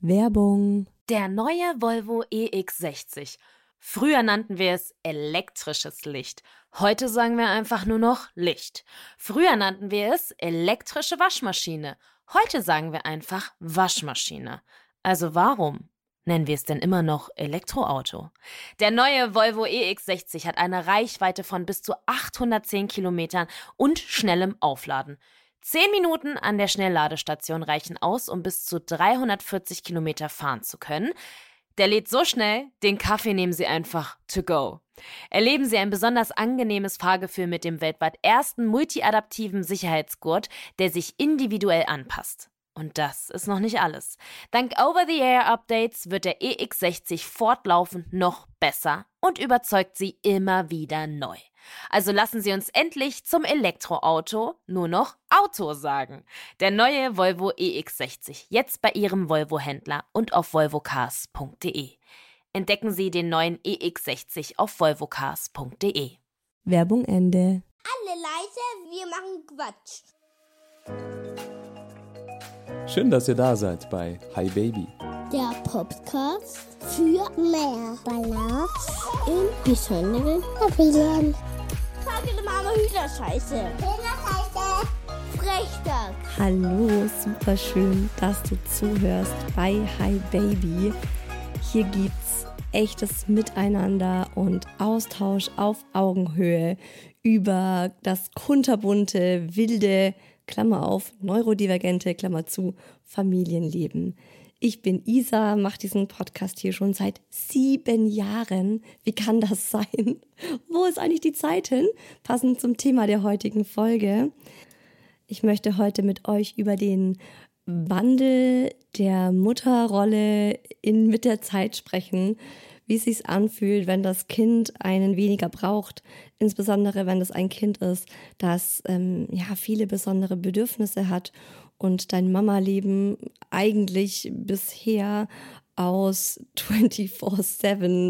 Werbung. Der neue Volvo EX60. Früher nannten wir es elektrisches Licht. Heute sagen wir einfach nur noch Licht. Früher nannten wir es elektrische Waschmaschine. Heute sagen wir einfach Waschmaschine. Also warum nennen wir es denn immer noch Elektroauto? Der neue Volvo EX60 hat eine Reichweite von bis zu 810 Kilometern und schnellem Aufladen. 10 Minuten an der Schnellladestation reichen aus, um bis zu 340 Kilometer fahren zu können. Der lädt so schnell, den Kaffee nehmen Sie einfach to go. Erleben Sie ein besonders angenehmes Fahrgefühl mit dem weltweit ersten multiadaptiven Sicherheitsgurt, der sich individuell anpasst. Und das ist noch nicht alles. Dank Over-the-Air-Updates wird der EX60 fortlaufend noch besser und überzeugt Sie immer wieder neu. Also lassen Sie uns endlich zum Elektroauto nur noch Auto sagen. Der neue Volvo EX60, jetzt bei Ihrem Volvo-Händler und auf volvocars.de. Entdecken Sie den neuen EX60 auf volvocars.de. Werbung Ende. Alle leise, wir machen Quatsch. Schön, dass ihr da seid bei Hi Baby. Der Podcast für mehr Balance in besonderen Familien. Frage Mama Hühnerscheiße. Hühnerscheiße. Frechtag. Hallo, super schön, dass du zuhörst bei Hi Baby. Hier gibt's echtes Miteinander und Austausch auf Augenhöhe über das kunterbunte, wilde, Klammer auf, neurodivergente, Klammer zu, Familienleben. Ich bin Isa, mache diesen Podcast hier schon seit 7 Jahren. Wie kann das sein? Wo ist eigentlich die Zeit hin? Passend zum Thema der heutigen Folge. Ich möchte heute mit euch über den Wandel der Mutterrolle mit der Zeit sprechen, wie es sich anfühlt, wenn das Kind einen weniger braucht, insbesondere wenn es ein Kind ist, das viele besondere Bedürfnisse hat und dein Mama-Leben eigentlich bisher aus 24/7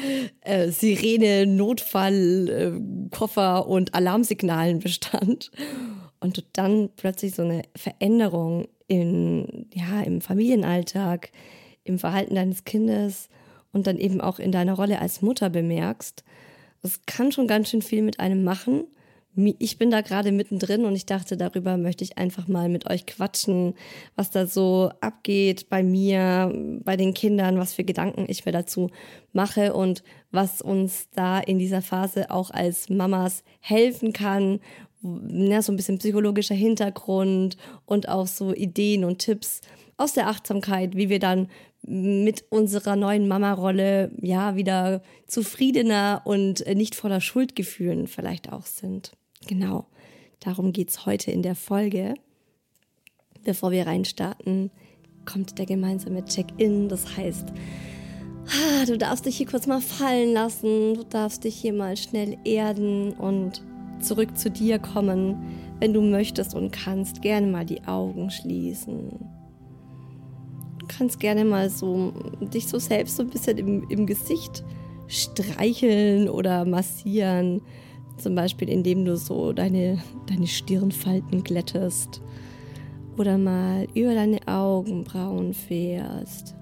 Sirene, Notfall, Koffer und Alarmsignalen bestand und du dann plötzlich so eine Veränderung im Familienalltag, im Verhalten deines Kindes und dann eben auch in deiner Rolle als Mutter bemerkst. Das kann schon ganz schön viel mit einem machen. Ich bin da gerade mittendrin und ich dachte, darüber möchte ich einfach mal mit euch quatschen, was da so abgeht bei mir, bei den Kindern, was für Gedanken ich mir dazu mache und was uns da in dieser Phase auch als Mamas helfen kann. Ja, so ein bisschen psychologischer Hintergrund und auch so Ideen und Tipps aus der Achtsamkeit, wie wir dann mit unserer neuen Mama-Rolle wieder zufriedener und nicht voller Schuldgefühlen vielleicht auch sind. Genau, darum geht's heute in der Folge. Bevor wir reinstarten, kommt der gemeinsame Check-in. Das heißt, du darfst dich hier kurz mal fallen lassen, du darfst dich hier mal schnell erden und zurück zu dir kommen. Wenn du möchtest und kannst, gerne mal die Augen schließen. Du kannst gerne mal so dich so selbst so ein bisschen im Gesicht streicheln oder massieren. Zum Beispiel, indem du so deine Stirnfalten glättest. Oder mal über deine Augenbrauen fährst.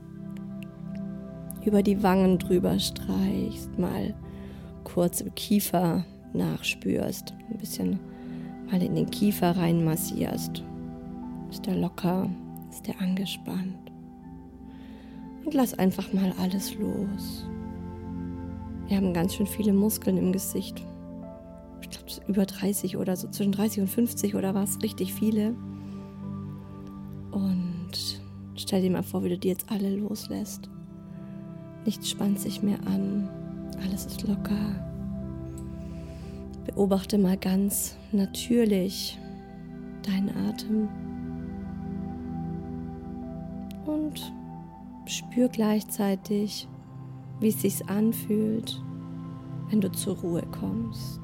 Über die Wangen drüber streichst. Mal kurz im Kiefer nachspürst. Ein bisschen mal in den Kiefer rein massierst. Ist der locker? Ist der angespannt? Und lass einfach mal alles los. Wir haben ganz schön viele Muskeln im Gesicht. Ich glaube, über 30 oder so, zwischen 30 und 50 oder was, richtig viele. Und stell dir mal vor, wie du die jetzt alle loslässt. Nichts spannt sich mehr an. Alles ist locker. Beobachte mal ganz natürlich deinen Atem. Und spür gleichzeitig, wie es sich anfühlt, wenn du zur Ruhe kommst.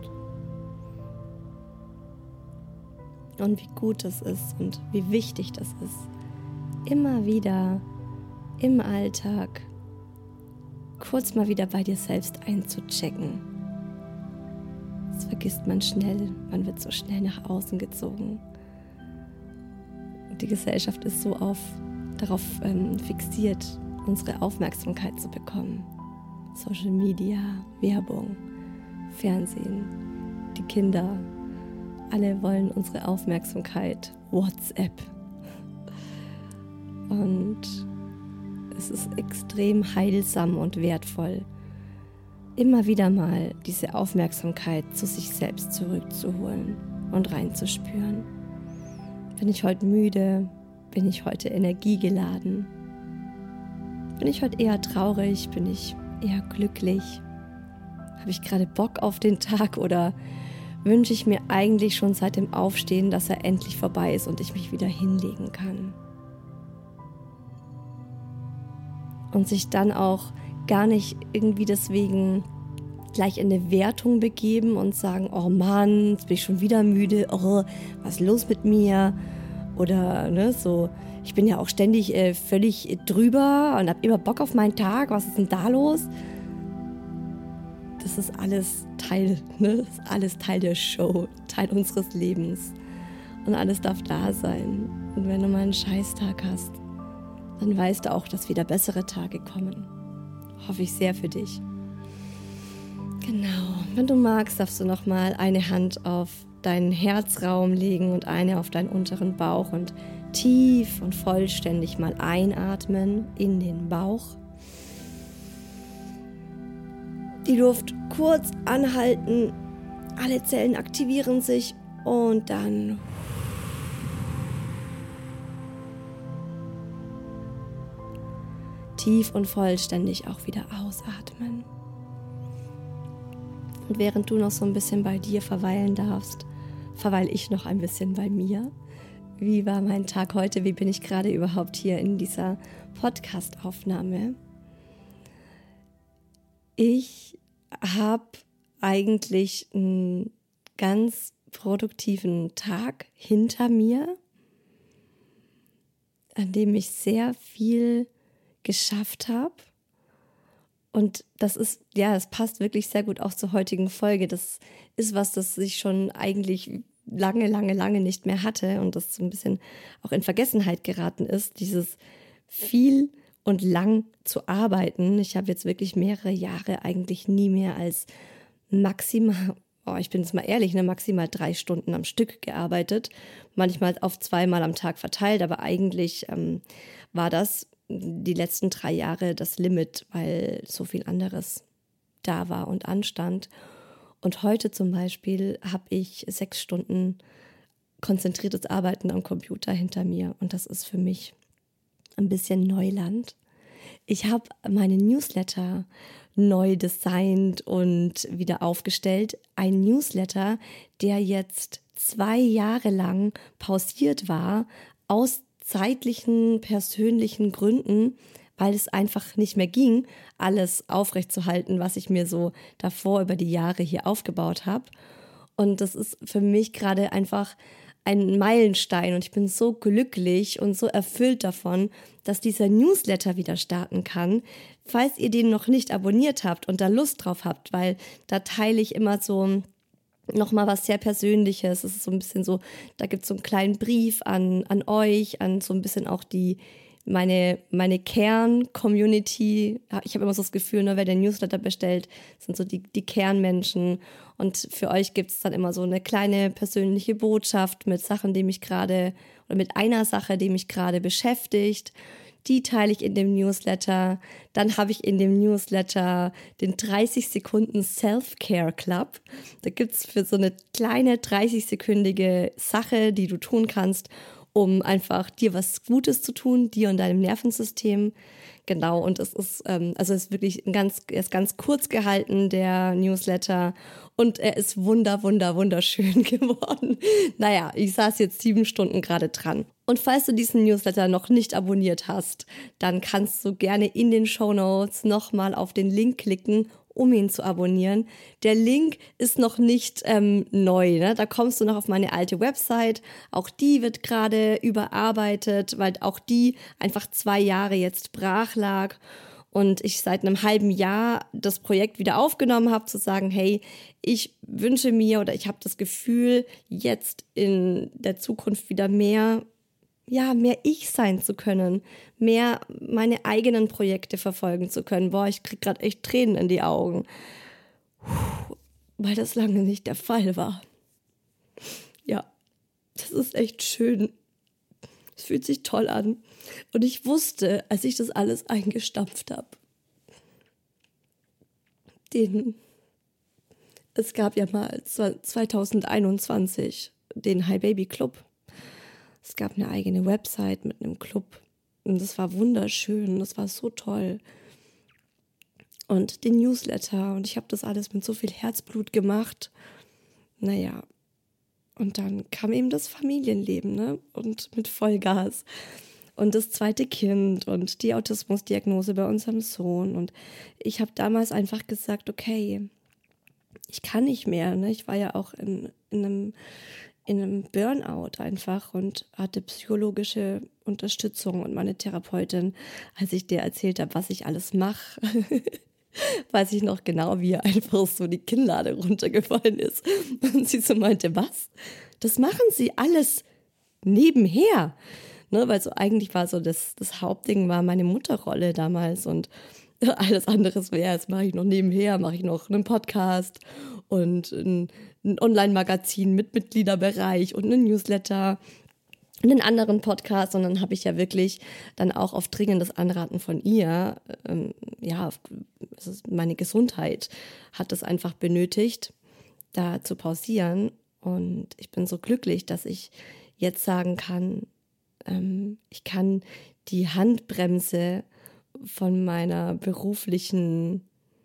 Und wie gut das ist und wie wichtig das ist, immer wieder im Alltag kurz mal wieder bei dir selbst einzuchecken. Das vergisst man schnell, man wird so schnell nach außen gezogen. Und die Gesellsft ist so auf darauf fixiert, unsere Aufmerksamkeit zu bekommen. Social Media, Werbung, Fernsehen, die Kinder, alle wollen unsere Aufmerksamkeit, WhatsApp. Und es ist extrem heilsam und wertvoll, immer wieder mal diese Aufmerksamkeit zu sich selbst zurückzuholen und reinzuspüren. Bin ich heute müde? Bin ich heute energiegeladen? Bin ich heute eher traurig? Bin ich eher glücklich? Habe ich gerade Bock auf den Tag oder wünsche ich mir eigentlich schon seit dem Aufstehen, dass er endlich vorbei ist und ich mich wieder hinlegen kann? Und sich dann auch gar nicht irgendwie deswegen gleich in eine Wertung begeben und sagen, oh Mann, jetzt bin ich schon wieder müde, oh, was ist los mit mir? Oder so, ich bin ja auch ständig völlig drüber und habe immer Bock auf meinen Tag, was ist denn da los? Das ist alles Teil, das ist alles Teil der Show, Teil unseres Lebens. Und alles darf da sein. Und wenn du mal einen Scheißtag hast, dann weißt du auch, dass wieder bessere Tage kommen. Hoffe ich sehr für dich. Genau, wenn du magst, darfst du nochmal eine Hand auf deinen Herzraum legen und eine auf deinen unteren Bauch und tief und vollständig mal einatmen in den Bauch. Die Luft kurz anhalten, alle Zellen aktivieren sich und dann tief und vollständig auch wieder ausatmen. Und während du noch so ein bisschen bei dir verweilen darfst, verweile ich noch ein bisschen bei mir. Wie war mein Tag heute? Wie bin ich gerade überhaupt hier in dieser Podcast-Aufnahme? Ich habe eigentlich einen ganz produktiven Tag hinter mir, an dem ich sehr viel geschafft habe. Und das ist, ja, das passt wirklich sehr gut auch zur heutigen Folge. Das ist was, das ich schon eigentlich lange nicht mehr hatte und das so ein bisschen auch in Vergessenheit geraten ist, dieses viel und lang zu arbeiten. Ich habe jetzt wirklich mehrere Jahre eigentlich nie mehr als maximal, ich bin jetzt mal ehrlich, maximal 3 Stunden am Stück gearbeitet. Manchmal auf 2-mal am Tag verteilt, aber eigentlich war das die letzten 3 Jahre das Limit, weil so viel anderes da war und anstand. Und heute zum Beispiel habe ich 6 Stunden konzentriertes Arbeiten am Computer hinter mir. Und das ist für mich ein bisschen Neuland. Ich habe meine Newsletter neu designt und wieder aufgestellt. Ein Newsletter, der jetzt 2 Jahre lang pausiert war, aus zeitlichen, persönlichen Gründen, weil es einfach nicht mehr ging, alles aufrechtzuerhalten, was ich mir so davor über die Jahre hier aufgebaut habe. Und das ist für mich gerade einfach ein Meilenstein und ich bin so glücklich und so erfüllt davon, dass dieser Newsletter wieder starten kann. Falls ihr den noch nicht abonniert habt und da Lust drauf habt, weil da teile ich immer so nochmal was sehr Persönliches. Es ist so ein bisschen so, da gibt es so einen kleinen Brief an euch, an so ein bisschen auch meine Kern-Community. Ich habe immer so das Gefühl, wer den Newsletter bestellt, sind so die Kernmenschen. Und für euch gibt es dann immer so eine kleine persönliche Botschaft mit Sachen, die mich gerade, oder mit einer Sache, die mich gerade beschäftigt. Die teile ich in dem Newsletter. Dann habe ich in dem Newsletter den 30 Sekunden Self-Care Club. Da gibt es für so eine kleine 30-sekündige Sache, die du tun kannst, um einfach dir was Gutes zu tun, dir und deinem Nervensystem. Genau, und es ist, es ist wirklich er ist ganz kurz gehalten, der Newsletter, und er ist wunderschön geworden. Naja, ich saß jetzt 7 Stunden gerade dran. Und falls du diesen Newsletter noch nicht abonniert hast, dann kannst du gerne in den Shownotes nochmal auf den Link klicken, um ihn zu abonnieren. Der Link ist noch nicht neu, ne? Da kommst du noch auf meine alte Website. Auch die wird gerade überarbeitet, weil auch die einfach 2 Jahre jetzt brach lag. Und ich seit einem halben Jahr das Projekt wieder aufgenommen habe, zu sagen, hey, ich wünsche mir oder ich habe das Gefühl, jetzt in der Zukunft wieder mehr mehr ich sein zu können, mehr meine eigenen Projekte verfolgen zu können. Boah, ich krieg gerade echt Tränen in die Augen, weil das lange nicht der Fall war. Ja, das ist echt schön. Es fühlt sich toll an. Und ich wusste, als ich das alles eingestampft habe, es gab ja mal 2021 den Hi Baby Club. Es gab eine eigene Website mit einem Club. Und das war wunderschön. Das war so toll. Und den Newsletter. Und ich habe das alles mit so viel Herzblut gemacht. Naja. Und dann kam eben das Familienleben, ne? Und mit Vollgas. Und das zweite Kind und die Autismusdiagnose bei unserem Sohn. Und ich habe damals einfach gesagt, okay, ich kann nicht mehr. Ne? Ich war ja auch in einem Burnout einfach und hatte psychologische Unterstützung. Und meine Therapeutin, als ich dir erzählt habe, was ich alles mache, weiß ich noch genau, wie einfach so die Kinnlade runtergefallen ist. Und sie so meinte, was? Das machen Sie alles nebenher? Ne, weil so eigentlich war so das Hauptding war meine Mutterrolle damals und alles anderes wäre, jetzt mache ich noch nebenher, mache ich noch einen Podcast und ein Online-Magazin mit Mitgliederbereich und einen Newsletter und einen anderen Podcast. Und dann habe ich ja wirklich dann auch auf dringendes Anraten von ihr, meine Gesundheit hat es einfach benötigt, da zu pausieren. Und ich bin so glücklich, dass ich jetzt sagen kann, ich kann die Handbremse von meinem beruflichen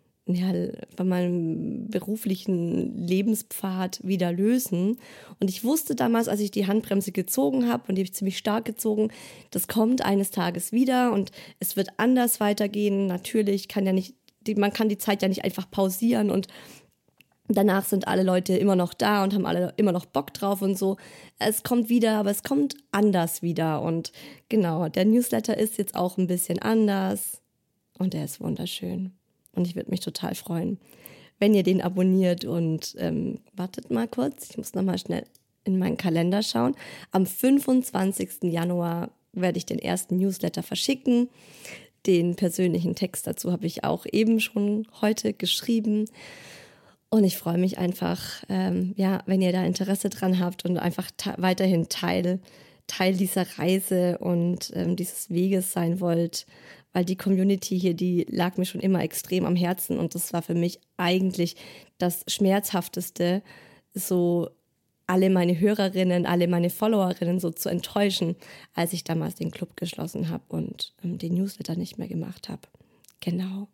Lebenspfad wieder lösen. Und ich wusste damals, als ich die Handbremse gezogen habe, und die habe ich ziemlich stark gezogen, das kommt eines Tages wieder und es wird anders weitergehen. Natürlich man kann die Zeit ja nicht einfach pausieren und danach sind alle Leute immer noch da und haben alle immer noch Bock drauf und so. Es kommt wieder, aber es kommt anders wieder. Und genau, der Newsletter ist jetzt auch ein bisschen anders und er ist wunderschön. Und ich würde mich total freuen, wenn ihr den abonniert. Und wartet mal kurz, ich muss nochmal schnell in meinen Kalender schauen. Am 25. Januar werde ich den ersten Newsletter verschicken. Den persönlichen Text dazu habe ich auch eben schon heute geschrieben. Und ich freue mich einfach, wenn ihr da Interesse dran habt und einfach weiterhin Teil dieser Reise und dieses Weges sein wollt, weil die Community hier, die lag mir schon immer extrem am Herzen und das war für mich eigentlich das Schmerzhafteste, so alle meine Hörerinnen, alle meine Followerinnen so zu enttäuschen, als ich damals den Club geschlossen habe und den Newsletter nicht mehr gemacht habe. Genau.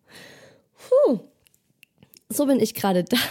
So bin ich gerade da.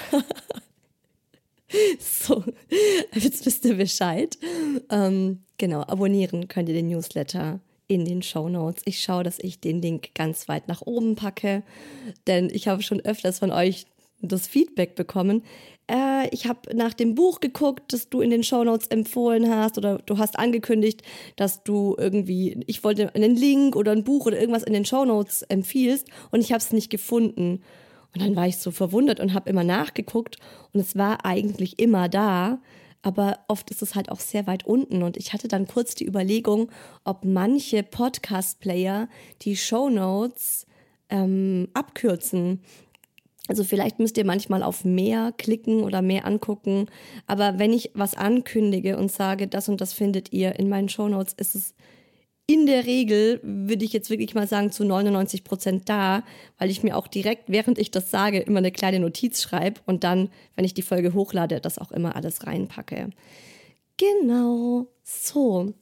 So, jetzt wisst ihr Bescheid. Genau, abonnieren könnt ihr den Newsletter in den Shownotes. Ich schaue, dass ich den Link ganz weit nach oben packe, denn ich habe schon öfters von euch das Feedback bekommen. Ich habe nach dem Buch geguckt, das du in den Shownotes empfohlen hast oder du hast angekündigt, dass du ich wollte einen Link oder ein Buch oder irgendwas in den Shownotes empfiehlst und ich habe es nicht gefunden. Und dann war ich so verwundert und habe immer nachgeguckt und es war eigentlich immer da, aber oft ist es halt auch sehr weit unten. Und ich hatte dann kurz die Überlegung, ob manche Podcast-Player die Shownotes abkürzen. Also vielleicht müsst ihr manchmal auf mehr klicken oder mehr angucken. Aber wenn ich was ankündige und sage, das und das findet ihr in meinen Shownotes, ist es in der Regel, würde ich jetzt wirklich mal sagen, zu 99% da, weil ich mir auch direkt, während ich das sage, immer eine kleine Notiz schreibe und dann, wenn ich die Folge hochlade, das auch immer alles reinpacke. Genau, so.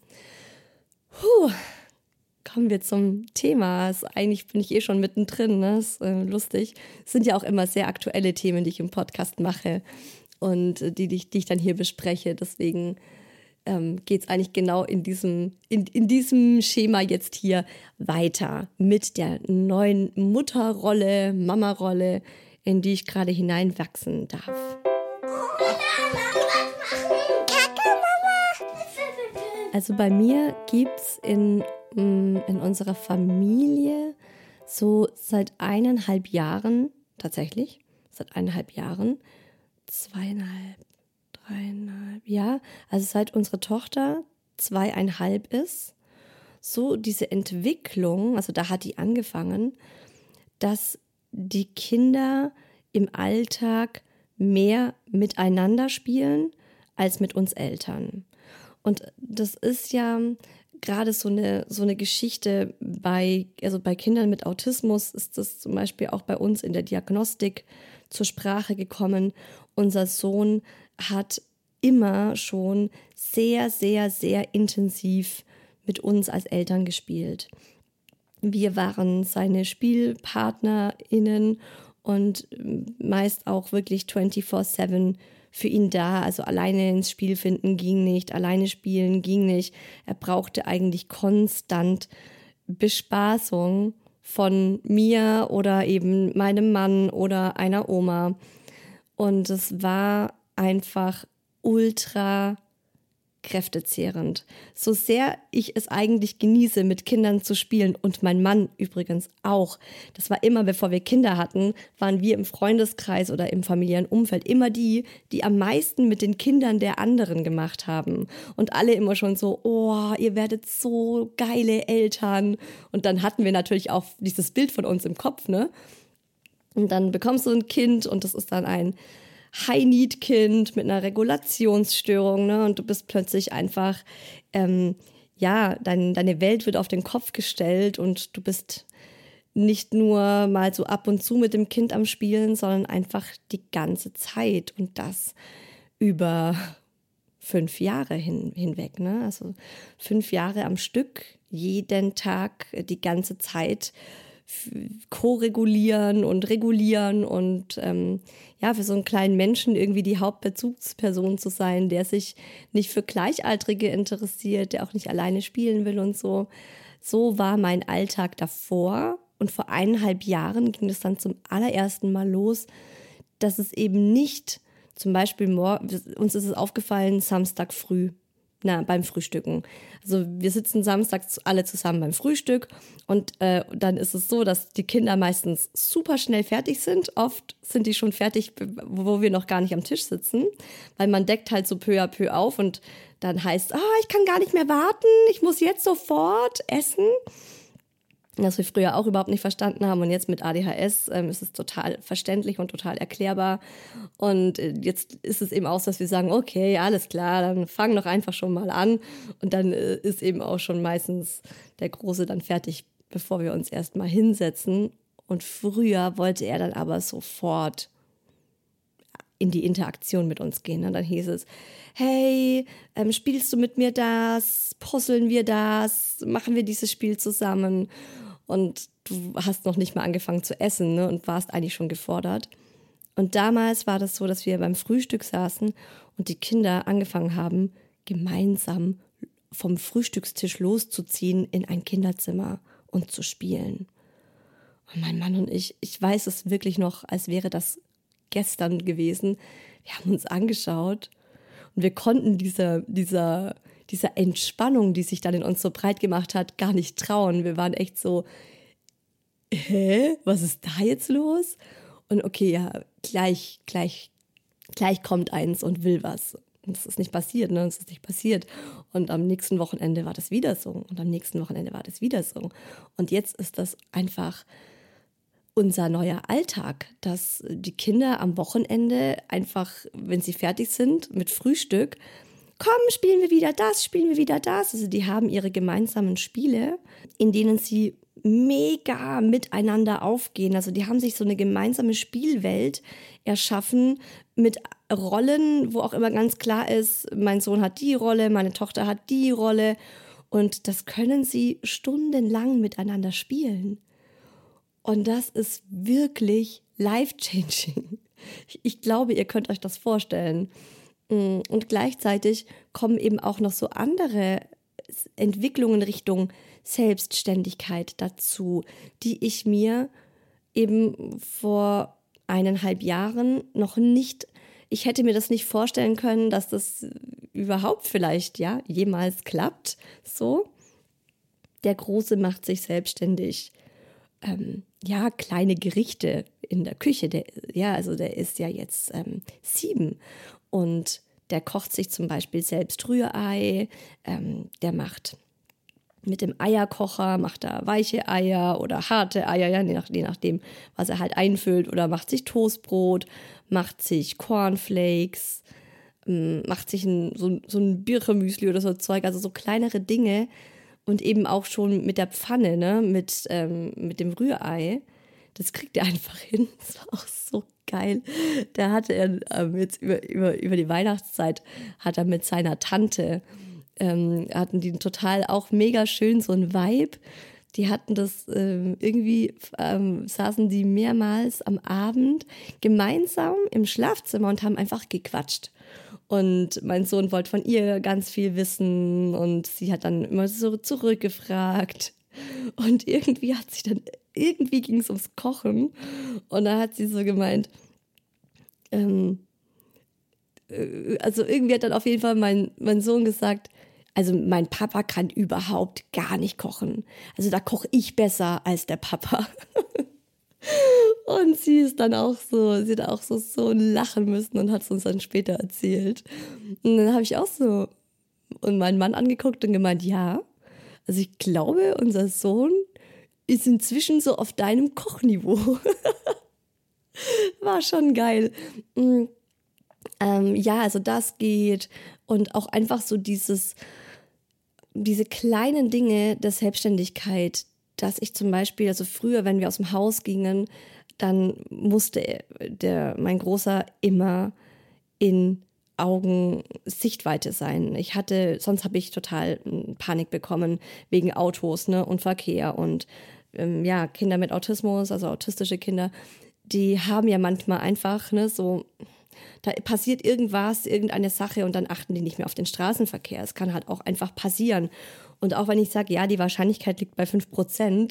Kommen wir zum Thema. Eigentlich bin ich schon mittendrin, ne? Ist lustig. Es sind ja auch immer sehr aktuelle Themen, die ich im Podcast mache und die ich dann hier bespreche. Deswegen geht es eigentlich genau in diesem Schema jetzt hier weiter mit der neuen Mutterrolle, Mama-Rolle, in die ich gerade hineinwachsen darf. Also bei mir gibt es in unserer Familie so seit 1,5 Jahren, tatsächlich, seit 1,5 Jahren, 2,5, 3,5, ja, also seit unsere Tochter 2,5 ist, so diese Entwicklung, also da hat die angefangen, dass die Kinder im Alltag mehr miteinander spielen als mit uns Eltern. Und das ist ja gerade so eine Geschichte bei Kindern mit Autismus ist das zum Beispiel auch bei uns in der Diagnostik zur Sprache gekommen. Unser Sohn hat immer schon sehr, sehr, sehr intensiv mit uns als Eltern gespielt. Wir waren seine SpielpartnerInnen und meist auch wirklich 24/7 für ihn da. Also alleine ins Spiel finden ging nicht, alleine spielen ging nicht. Er brauchte eigentlich konstant Bespaßung von mir oder eben meinem Mann oder einer Oma. Und es war einfach ultra kräftezehrend. So sehr ich es eigentlich genieße, mit Kindern zu spielen und mein Mann übrigens auch. Das war immer, bevor wir Kinder hatten, waren wir im Freundeskreis oder im familiären Umfeld immer die am meisten mit den Kindern der anderen gemacht haben. Und alle immer schon so, oh, ihr werdet so geile Eltern. Und dann hatten wir natürlich auch dieses Bild von uns im Kopf, ne? Und dann bekommst du ein Kind und das ist dann ein High-Need-Kind mit einer Regulationsstörung, ne? Und du bist plötzlich einfach, deine Welt wird auf den Kopf gestellt und du bist nicht nur mal so ab und zu mit dem Kind am Spielen, sondern einfach die ganze Zeit und das über 5 Jahre hinweg, ne? Also 5 Jahre am Stück, jeden Tag, die ganze Zeit ko-regulieren und regulieren und für so einen kleinen Menschen irgendwie die Hauptbezugsperson zu sein, der sich nicht für Gleichaltrige interessiert, der auch nicht alleine spielen will und so. So war mein Alltag davor und vor 1,5 Jahren ging es dann zum allerersten Mal los, dass es eben nicht, zum Beispiel uns ist es aufgefallen, Samstag früh, beim Frühstücken. Also wir sitzen samstags alle zusammen beim Frühstück und dann ist es so, dass die Kinder meistens super schnell fertig sind. Oft sind die schon fertig, wo wir noch gar nicht am Tisch sitzen, weil man deckt halt so peu à peu auf und dann heißt, ich kann gar nicht mehr warten, ich muss jetzt sofort essen. Das wir früher auch überhaupt nicht verstanden haben und jetzt mit ADHS ist es total verständlich und total erklärbar und jetzt ist es eben auch so, dass wir sagen, okay, alles klar, dann fang doch einfach schon mal an und dann ist eben auch schon meistens der Große dann fertig, bevor wir uns erst mal hinsetzen und früher wollte er dann aber sofort in die Interaktion mit uns gehen. Und dann hieß es, hey, spielst du mit mir das? Puzzeln wir das? Machen wir dieses Spiel zusammen? Und du hast noch nicht mal angefangen zu essen, ne? Und warst eigentlich schon gefordert. Und damals war das so, dass wir beim Frühstück saßen und die Kinder angefangen haben, gemeinsam vom Frühstückstisch loszuziehen in ein Kinderzimmer und zu spielen. Und mein Mann und ich weiß es wirklich noch, als wäre das gestern gewesen. Wir haben uns angeschaut und wir konnten dieser Entspannung, die sich dann in uns so breit gemacht hat, gar nicht trauen. Wir waren echt so, was ist da jetzt los? Und okay, ja, gleich kommt eins und will was. Und das ist nicht passiert, ne? Das ist nicht passiert. Und am nächsten Wochenende war das wieder so. Und am nächsten Wochenende war das wieder so. Und jetzt ist das einfach unser neuer Alltag, dass die Kinder am Wochenende einfach, wenn sie fertig sind mit Frühstück, komm, spielen wir wieder das. Also die haben ihre gemeinsamen Spiele, in denen sie mega miteinander aufgehen. Also die haben sich so eine gemeinsame Spielwelt erschaffen mit Rollen, wo auch immer ganz klar ist, mein Sohn hat die Rolle, meine Tochter hat die Rolle. Und das können sie stundenlang miteinander spielen. Und das ist wirklich life-changing. Ich glaube, ihr könnt euch das vorstellen. Und gleichzeitig kommen eben auch noch so andere Entwicklungen Richtung Selbstständigkeit dazu, die ich mir eben vor 1,5 Jahren noch nicht, ich hätte mir das nicht vorstellen können, dass das überhaupt vielleicht jemals klappt. So, der Große macht sich selbstständig. Kleine Gerichte in der Küche. Der ist ja jetzt 7 und der kocht sich zum Beispiel selbst Rührei, der macht mit dem Eierkocher, macht er weiche Eier oder harte Eier, ja, je nachdem, was er halt einfüllt, oder macht sich Toastbrot, macht sich Cornflakes, macht sich so ein Birchermüsli oder so Zeug, also so kleinere Dinge. Und eben auch schon mit der Pfanne, ne, mit dem Rührei. Das kriegt er einfach hin. Das war auch so geil. Da hatte er jetzt über die Weihnachtszeit, hat er mit seiner Tante, hatten die total auch mega schön so ein Vibe. Die hatten das irgendwie, saßen die mehrmals am Abend gemeinsam im Schlafzimmer und haben einfach gequatscht. Und mein Sohn wollte von ihr ganz viel wissen und sie hat dann immer so zurückgefragt. Und irgendwie ging es ums Kochen und da hat sie so gemeint, also irgendwie hat dann auf jeden Fall mein Sohn gesagt, also mein Papa kann überhaupt gar nicht kochen. Also da koche ich besser als der Papa. Und sie hat auch so lachen müssen und hat es uns dann später erzählt. Und dann habe ich auch so und meinen Mann angeguckt und gemeint, ja, also ich glaube, unser Sohn ist inzwischen so auf deinem Kochniveau. War schon geil. Ja, also das geht. Und auch einfach so diese kleinen Dinge der Selbstständigkeit, dass ich zum Beispiel, also früher, wenn wir aus dem Haus gingen, dann musste mein Großer immer in Augensichtweite sein. Sonst habe ich total Panik bekommen wegen Autos, ne, und Verkehr und ja, Kinder mit Autismus, also autistische Kinder, die haben ja manchmal einfach, ne, so, da passiert irgendeine Sache und dann achten die nicht mehr auf den Straßenverkehr. Es kann halt auch einfach passieren. Und auch wenn ich sage, ja, die Wahrscheinlichkeit liegt bei 5%,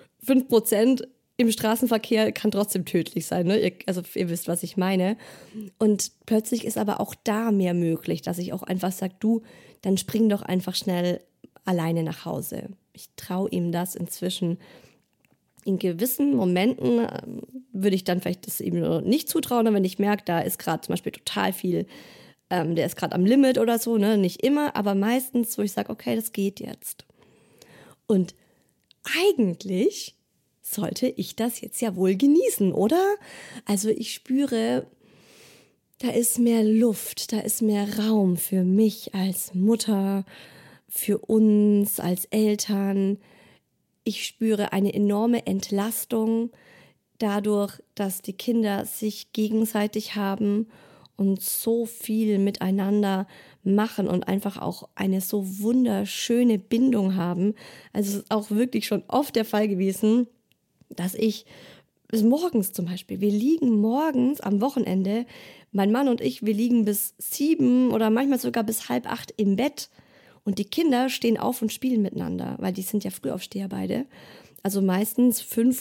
5% im Straßenverkehr kann trotzdem tödlich sein, ne? Ihr wisst, was ich meine. Und plötzlich ist aber auch da mehr möglich, dass ich auch einfach sage, du, dann spring doch einfach schnell alleine nach Hause. Ich traue ihm das inzwischen. In gewissen Momenten würde ich dann vielleicht das eben nicht zutrauen, aber wenn ich merke, da ist gerade zum Beispiel total viel, der ist gerade am Limit oder so, ne? Nicht immer, aber meistens, wo ich sage, okay, das geht jetzt. Und eigentlich sollte ich das jetzt ja wohl genießen, oder? Also ich spüre, da ist mehr Luft, da ist mehr Raum für mich als Mutter, für uns als Eltern. Ich spüre eine enorme Entlastung dadurch, dass die Kinder sich gegenseitig haben und so viel miteinander machen und einfach auch eine so wunderschöne Bindung haben. Also es ist auch wirklich schon oft der Fall gewesen, dass ich bis morgens zum Beispiel, wir liegen morgens am Wochenende, mein Mann und ich, wir liegen bis 7 oder manchmal sogar bis 7:30 im Bett. Und die Kinder stehen auf und spielen miteinander, weil die sind ja Frühaufsteher beide. Also meistens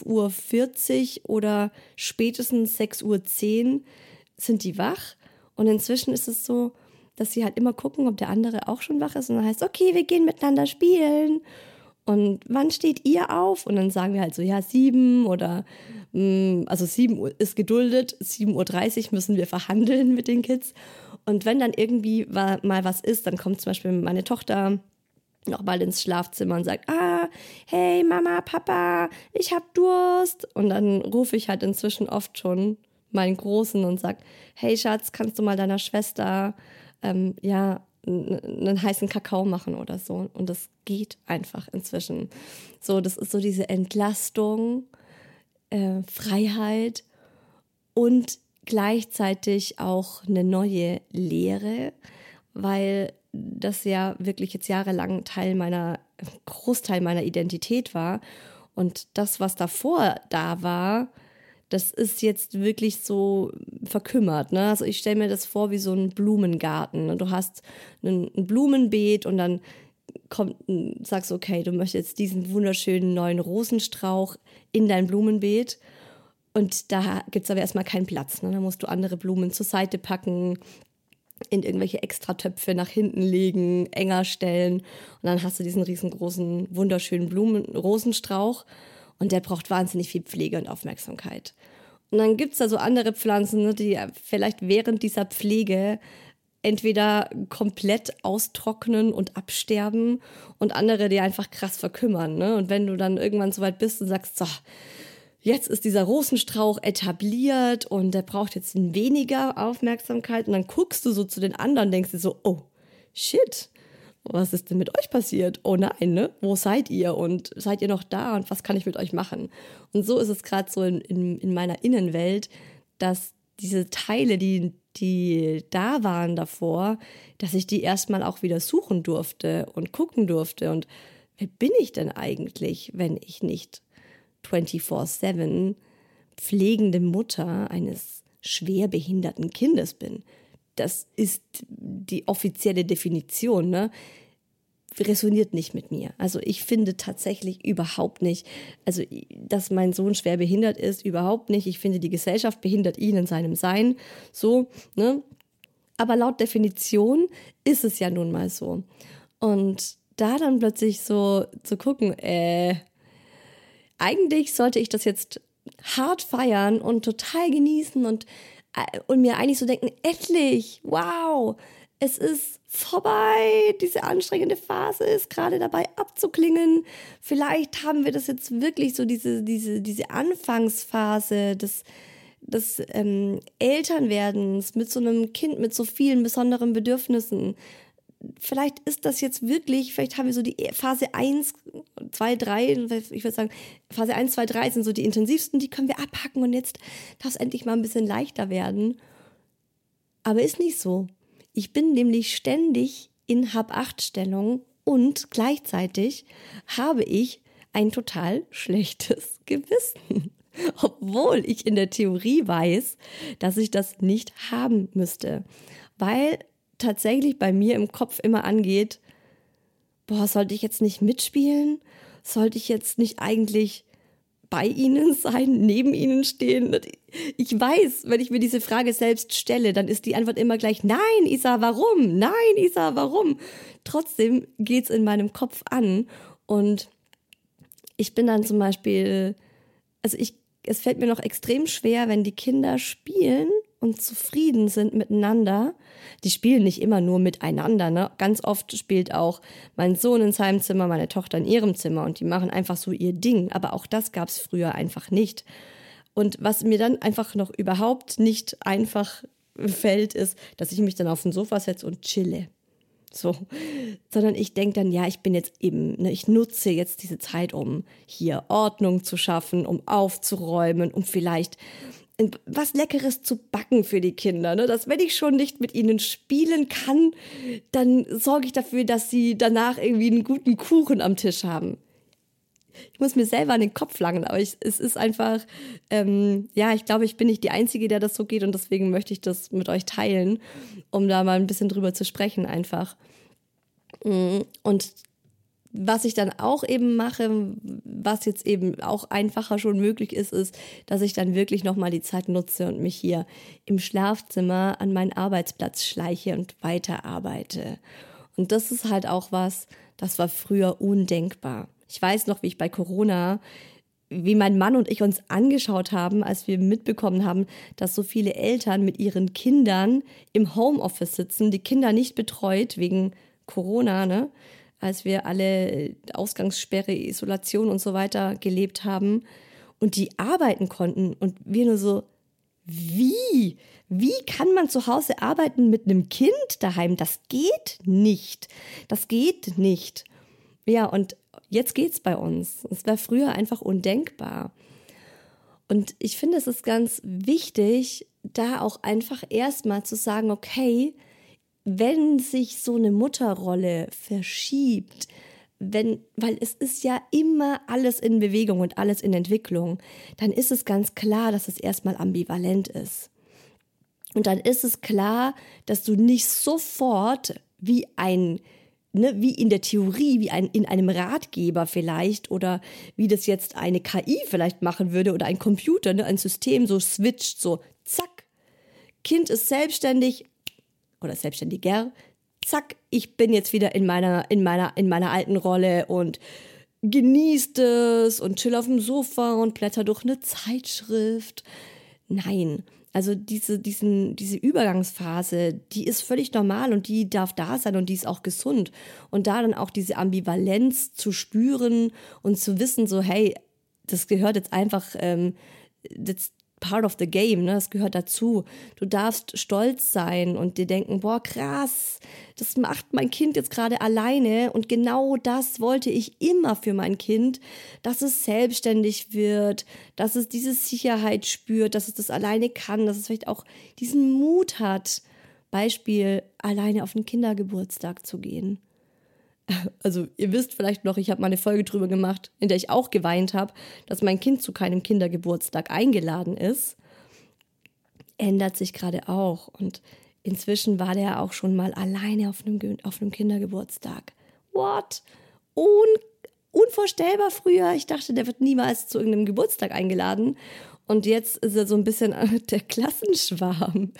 5:40 oder spätestens 6:10 sind die wach. Und inzwischen ist es so, dass sie halt immer gucken, ob der andere auch schon wach ist. Und dann heißt es, okay, wir gehen miteinander spielen. Und wann steht ihr auf? Und dann sagen wir halt so, ja, 7 oder, also 7 Uhr ist geduldet, 7:30 Uhr müssen wir verhandeln mit den Kids. Und wenn dann irgendwie mal was ist, dann kommt zum Beispiel meine Tochter noch mal ins Schlafzimmer und sagt, hey Mama, Papa, ich hab Durst. Und dann rufe ich halt inzwischen oft schon meinen Großen und sage, hey Schatz, kannst du mal deiner Schwester einen heißen Kakao machen oder so. Und das geht einfach inzwischen. So, das ist so diese Entlastung, Freiheit und gleichzeitig auch eine neue Lehre, weil das ja wirklich jetzt jahrelang Großteil meiner Identität war. Und das, was davor da war, das ist jetzt wirklich so verkümmert, ne? Also ich stelle mir das vor wie so ein Blumengarten. Du hast ein Blumenbeet und dann sagst du, okay, du möchtest jetzt diesen wunderschönen neuen Rosenstrauch in dein Blumenbeet. Und da gibt es aber erstmal keinen Platz, ne? Da musst du andere Blumen zur Seite packen, in irgendwelche Extratöpfe nach hinten legen, enger stellen. Und dann hast du diesen riesengroßen, wunderschönen Rosenstrauch. Und der braucht wahnsinnig viel Pflege und Aufmerksamkeit. Und dann gibt es da so andere Pflanzen, ne, die vielleicht während dieser Pflege entweder komplett austrocknen und absterben und andere, die einfach krass verkümmern. Ne? Und wenn du dann irgendwann so weit bist und sagst, so, jetzt ist dieser Rosenstrauch etabliert und der braucht jetzt weniger Aufmerksamkeit und dann guckst du so zu den anderen, denkst dir so, oh, shit, was ist denn mit euch passiert? Oh nein, ne? Wo seid ihr? Und seid ihr noch da? Und was kann ich mit euch machen? Und so ist es gerade so in meiner Innenwelt, dass diese Teile, die da waren davor, dass ich die erstmal auch wieder suchen durfte und gucken durfte. Und wer bin ich denn eigentlich, wenn ich nicht 24/7 pflegende Mutter eines schwerbehinderten Kindes bin? Das ist die offizielle Definition, ne? Resoniert nicht mit mir. Also ich finde tatsächlich überhaupt nicht, also dass mein Sohn schwer behindert ist, überhaupt nicht. Ich finde, die Gesellschaft behindert ihn in seinem Sein, so, ne? Aber laut Definition ist es ja nun mal so. Und da dann plötzlich so zu gucken, eigentlich sollte ich das jetzt hart feiern und total genießen und mir eigentlich so denken, endlich, wow, es ist vorbei, diese anstrengende Phase ist gerade dabei abzuklingen. Vielleicht haben wir das jetzt wirklich so diese Anfangsphase des Elternwerdens mit so einem Kind mit so vielen besonderen Bedürfnissen. Vielleicht ist das jetzt wirklich, vielleicht haben wir so die Phase 1, 2, 3, ich würde sagen, Phase 1, 2, 3 sind so die intensivsten, die können wir abhacken und jetzt darf es endlich mal ein bisschen leichter werden. Aber ist nicht so. Ich bin nämlich ständig in Hab-Acht-Stellung und gleichzeitig habe ich ein total schlechtes Gewissen. Obwohl ich in der Theorie weiß, dass ich das nicht haben müsste. Weil tatsächlich bei mir im Kopf immer angeht, sollte ich jetzt nicht mitspielen? Sollte ich jetzt nicht eigentlich bei ihnen sein, neben ihnen stehen? Ich weiß, wenn ich mir diese Frage selbst stelle, dann ist die Antwort immer gleich, nein, Isa, warum? Nein, Isa, warum? Trotzdem geht's in meinem Kopf an und ich bin dann zum Beispiel, es fällt mir noch extrem schwer, wenn die Kinder spielen und zufrieden sind miteinander. Die spielen nicht immer nur miteinander, ne? Ganz oft spielt auch mein Sohn in seinem Zimmer, meine Tochter in ihrem Zimmer und die machen einfach so ihr Ding. Aber auch das gab es früher einfach nicht. Und was mir dann einfach noch überhaupt nicht einfach fällt, ist, dass ich mich dann auf den Sofa setze und chille. So, sondern ich denke dann, ja, ich bin jetzt eben, ne, ich nutze jetzt diese Zeit, um hier Ordnung zu schaffen, um aufzuräumen, um vielleicht was Leckeres zu backen für die Kinder, ne? Dass wenn ich schon nicht mit ihnen spielen kann, dann sorge ich dafür, dass sie danach irgendwie einen guten Kuchen am Tisch haben. Ich muss mir selber an den Kopf langen, aber es ist einfach, ich glaube, ich bin nicht die Einzige, der das so geht und deswegen möchte ich das mit euch teilen, um da mal ein bisschen drüber zu sprechen einfach. Und was ich dann auch eben mache, was jetzt eben auch einfacher schon möglich ist, dass ich dann wirklich nochmal die Zeit nutze und mich hier im Schlafzimmer an meinen Arbeitsplatz schleiche und weiterarbeite. Und das ist halt auch was, das war früher undenkbar. Ich weiß noch, wie ich bei Corona, wie mein Mann und ich uns angeschaut haben, als wir mitbekommen haben, dass so viele Eltern mit ihren Kindern im Homeoffice sitzen, die Kinder nicht betreut wegen Corona, ne? Als wir alle Ausgangssperre, Isolation und so weiter gelebt haben und die arbeiten konnten und wir nur so, wie kann man zu Hause arbeiten mit einem Kind daheim? Das geht nicht. Das geht nicht. Ja, und jetzt geht's bei uns. Es war früher einfach undenkbar. Und ich finde, es ist ganz wichtig, da auch einfach erstmal zu sagen, okay, wenn sich so eine Mutterrolle verschiebt, weil es ist ja immer alles in Bewegung und alles in Entwicklung, dann ist es ganz klar, dass es erstmal ambivalent ist. Und dann ist es klar, dass du nicht sofort wie in der Theorie, in einem Ratgeber vielleicht oder wie das jetzt eine KI vielleicht machen würde oder ein Computer, ein System so switcht, so zack, Kind ist selbstständig oder selbstständiger, zack, ich bin jetzt wieder in meiner alten Rolle und genießt es und chill auf dem Sofa und blätter durch eine Zeitschrift. Nein, Also diese Übergangsphase, die ist völlig normal und die darf da sein und die ist auch gesund. Und da dann auch diese Ambivalenz zu spüren und zu wissen, so hey, das gehört jetzt einfach, that's part of the game, ne? Das gehört dazu. Du darfst stolz sein und dir denken, boah, krass, das macht mein Kind jetzt gerade alleine und genau das wollte ich immer für mein Kind, dass es selbstständig wird, dass es diese Sicherheit spürt, dass es das alleine kann, dass es vielleicht auch diesen Mut hat, Beispiel, alleine auf den Kindergeburtstag zu gehen. Also ihr wisst vielleicht noch, ich habe mal eine Folge drüber gemacht, in der ich auch geweint habe, dass mein Kind zu keinem Kindergeburtstag eingeladen ist. Ändert sich gerade auch. Und inzwischen war der auch schon mal alleine auf einem Kindergeburtstag. What? Unvorstellbar früher. Ich dachte, der wird niemals zu irgendeinem Geburtstag eingeladen. Und jetzt ist er so ein bisschen der Klassenschwarm.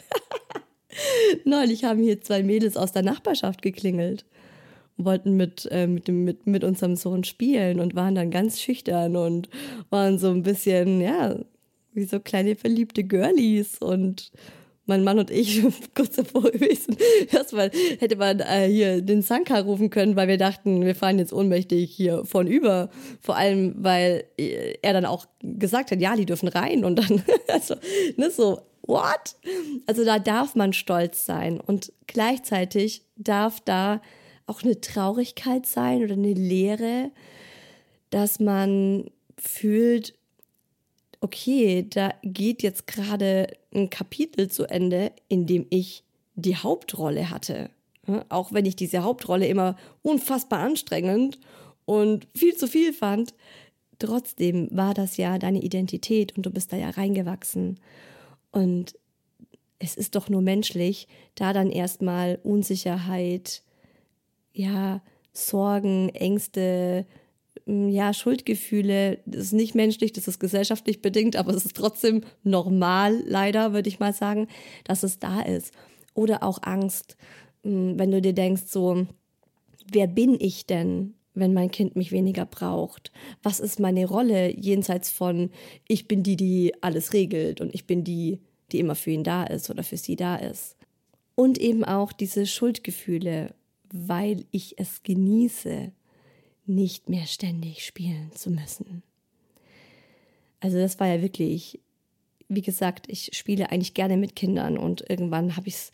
Neulich haben hier 2 Mädels aus der Nachbarschaft geklingelt. Wollten mit unserem Sohn spielen und waren dann ganz schüchtern und waren so ein bisschen, ja, wie so kleine verliebte Girlies. Und mein Mann und ich, kurz davor gewesen, erstmal hätte man hier den Sanka rufen können, weil wir dachten, wir fahren jetzt ohnmächtig hier vornüber. Vor allem, weil er dann auch gesagt hat, ja, die dürfen rein. Und dann, also, ne, so, what? Also da darf man stolz sein. Und gleichzeitig darf da auch eine Traurigkeit sein oder eine Leere, dass man fühlt, okay, da geht jetzt gerade ein Kapitel zu Ende, in dem ich die Hauptrolle hatte. Ja, auch wenn ich diese Hauptrolle immer unfassbar anstrengend und viel zu viel fand, trotzdem war das ja deine Identität und du bist da ja reingewachsen. Und es ist doch nur menschlich, da dann erstmal Unsicherheit, ja, Sorgen, Ängste, ja, Schuldgefühle, das ist nicht menschlich, das ist gesellschaftlich bedingt, aber es ist trotzdem normal, leider, würde ich mal sagen, dass es da ist. Oder auch Angst, wenn du dir denkst, so, wer bin ich denn, wenn mein Kind mich weniger braucht? Was ist meine Rolle jenseits von, ich bin die alles regelt und ich bin die immer für ihn da ist oder für sie da ist? Und eben auch diese Schuldgefühle, weil ich es genieße, nicht mehr ständig spielen zu müssen. Also das war ja wirklich, wie gesagt, ich spiele eigentlich gerne mit Kindern und irgendwann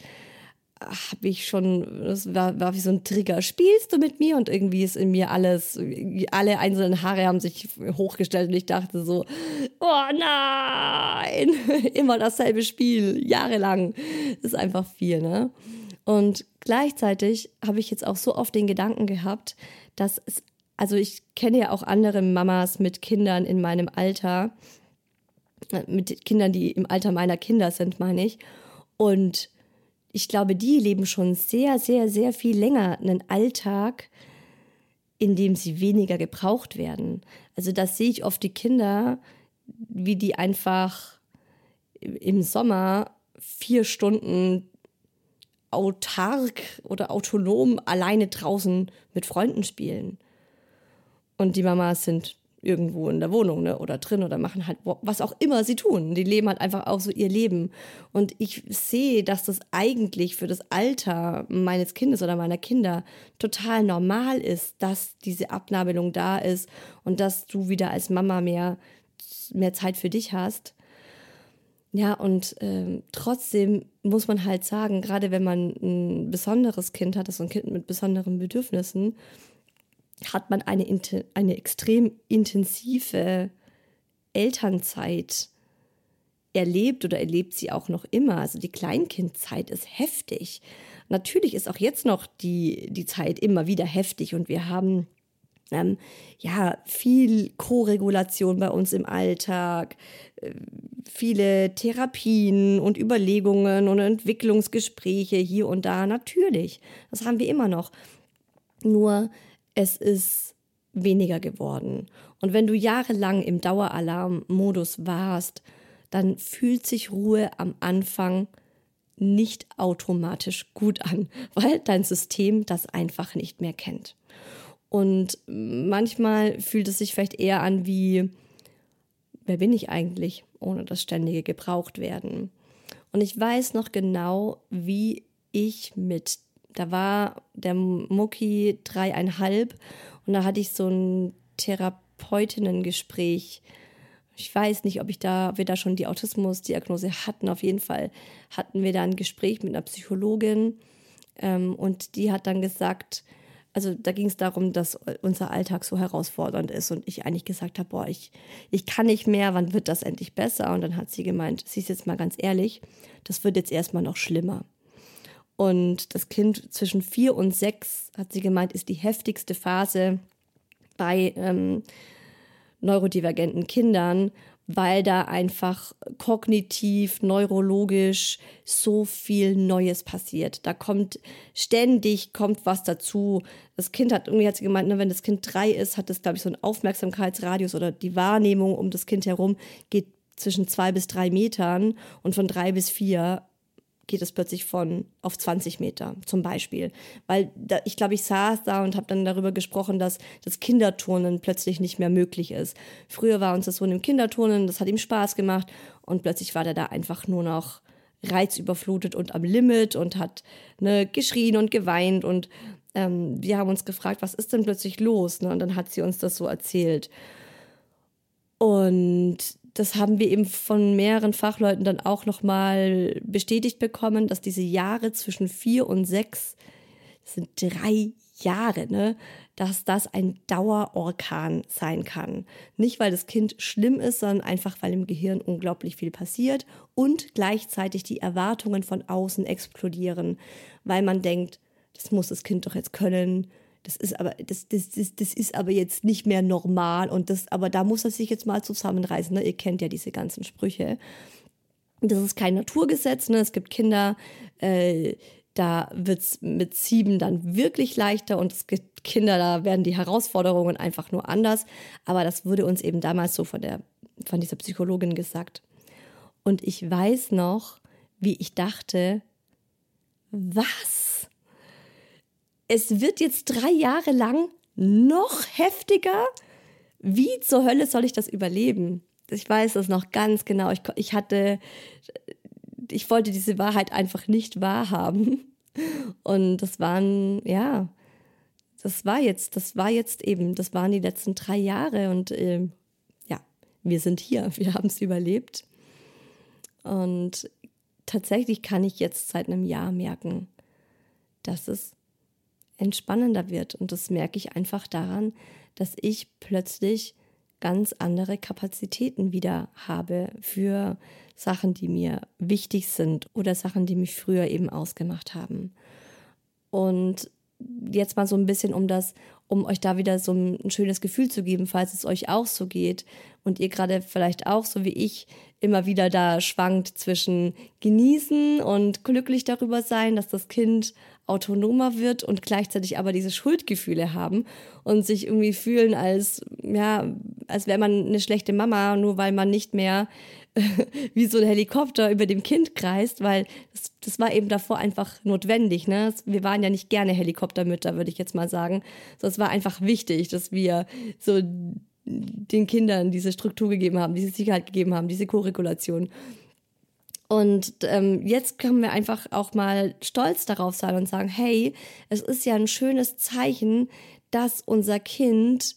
das war wie so ein Trigger. Spielst du mit mir? Und irgendwie ist in mir alle einzelnen Haare haben sich hochgestellt und ich dachte so, oh nein, immer dasselbe Spiel, jahrelang. Das ist einfach viel, ne? Und gleichzeitig habe ich jetzt auch so oft den Gedanken gehabt, dass also ich kenne ja auch andere Mamas mit Kindern in meinem Alter, mit Kindern, die im Alter meiner Kinder sind, meine ich. Und ich glaube, die leben schon sehr, sehr, sehr viel länger einen Alltag, in dem sie weniger gebraucht werden. Also das sehe ich oft die Kinder, wie die einfach im Sommer 4 Stunden autark oder autonom alleine draußen mit Freunden spielen. Und die Mamas sind irgendwo in der Wohnung, ne, oder drin oder machen halt was auch immer sie tun. Die leben halt einfach auch so ihr Leben. Und ich sehe, dass das eigentlich für das Alter meines Kindes oder meiner Kinder total normal ist, dass diese Abnabelung da ist und dass du wieder als Mama mehr Zeit für dich hast. Ja, und trotzdem muss man halt sagen, gerade wenn man ein besonderes Kind hat, also ein Kind mit besonderen Bedürfnissen, hat man eine extrem intensive Elternzeit erlebt oder erlebt sie auch noch immer. Also die Kleinkindzeit ist heftig. Natürlich ist auch jetzt noch die Zeit immer wieder heftig und wir haben viel Koregulation bei uns im Alltag, viele Therapien und Überlegungen und Entwicklungsgespräche hier und da. Natürlich, das haben wir immer noch. Nur es ist weniger geworden. Und wenn du jahrelang im Daueralarm-Modus warst, dann fühlt sich Ruhe am Anfang nicht automatisch gut an, weil dein System das einfach nicht mehr kennt. Und manchmal fühlt es sich vielleicht eher an wie, wer bin ich eigentlich, ohne das ständige gebraucht werden. Und ich weiß noch genau, wie da war der Mucki 3,5 und da hatte ich so ein Therapeutinnengespräch. Ich weiß nicht, ob wir da schon die Autismusdiagnose hatten. Auf jeden Fall hatten wir da ein Gespräch mit einer Psychologin und die hat dann gesagt, also da ging es darum, dass unser Alltag so herausfordernd ist und ich eigentlich gesagt habe, ich kann nicht mehr, wann wird das endlich besser? Und dann hat sie gemeint, sie ist jetzt mal ganz ehrlich, das wird jetzt erstmal noch schlimmer. Und das Kind zwischen 4 und 6, hat sie gemeint, ist die heftigste Phase bei neurodivergenten Kindern, weil da einfach kognitiv, neurologisch so viel Neues passiert. Da kommt ständig was dazu. Das Kind hat sie gemeint, wenn das Kind 3 ist, hat es, glaube ich, so einen Aufmerksamkeitsradius oder die Wahrnehmung um das Kind herum geht zwischen 2 bis 3 Metern und von 3 bis 4 geht es plötzlich auf 20 Meter zum Beispiel. Weil ich glaube, ich saß da und habe dann darüber gesprochen, dass das Kinderturnen plötzlich nicht mehr möglich ist. Früher war uns das so in dem Kinderturnen, das hat ihm Spaß gemacht und plötzlich war der da einfach nur noch reizüberflutet und am Limit und hat geschrien und geweint und wir haben uns gefragt, was ist denn plötzlich los? Und dann hat sie uns das so erzählt. Und das haben wir eben von mehreren Fachleuten dann auch nochmal bestätigt bekommen, dass diese Jahre zwischen 4 und 6, das sind 3 Jahre, dass das ein Dauerorkan sein kann. Nicht, weil das Kind schlimm ist, sondern einfach, weil im Gehirn unglaublich viel passiert und gleichzeitig die Erwartungen von außen explodieren, weil man denkt, das muss das Kind doch jetzt können. Das ist aber jetzt nicht mehr normal aber da muss er sich jetzt mal zusammenreißen. Ihr kennt ja diese ganzen Sprüche. Das ist kein Naturgesetz. Es gibt Kinder, da wird es mit 7 dann wirklich leichter und es gibt Kinder, da werden die Herausforderungen einfach nur anders. Aber das wurde uns eben damals so von dieser Psychologin gesagt. Und ich weiß noch, wie ich dachte, was? Es wird jetzt 3 Jahre lang noch heftiger? Wie zur Hölle soll ich das überleben? Ich weiß das noch ganz genau. Ich wollte diese Wahrheit einfach nicht wahrhaben. Und das waren die letzten 3 Jahre. Und wir sind hier. Wir haben es überlebt. Und tatsächlich kann ich jetzt seit einem Jahr merken, dass es entspannender wird. Und das merke ich einfach daran, dass ich plötzlich ganz andere Kapazitäten wieder habe für Sachen, die mir wichtig sind oder Sachen, die mich früher eben ausgemacht haben. Und jetzt mal so ein bisschen, um euch da wieder so ein schönes Gefühl zu geben, falls es euch auch so geht und ihr gerade vielleicht auch, so wie ich, immer wieder da schwankt zwischen genießen und glücklich darüber sein, dass das Kind autonomer wird und gleichzeitig aber diese Schuldgefühle haben und sich irgendwie fühlen, als wäre man eine schlechte Mama, nur weil man nicht mehr wie so ein Helikopter über dem Kind kreist, weil das war eben davor einfach notwendig. Wir waren ja nicht gerne Helikoptermütter, würde ich jetzt mal sagen. So, es war einfach wichtig, dass wir so den Kindern diese Struktur gegeben haben, diese Sicherheit gegeben haben, diese Koregulation. Und jetzt können wir einfach auch mal stolz darauf sein und sagen, hey, es ist ja ein schönes Zeichen, dass unser Kind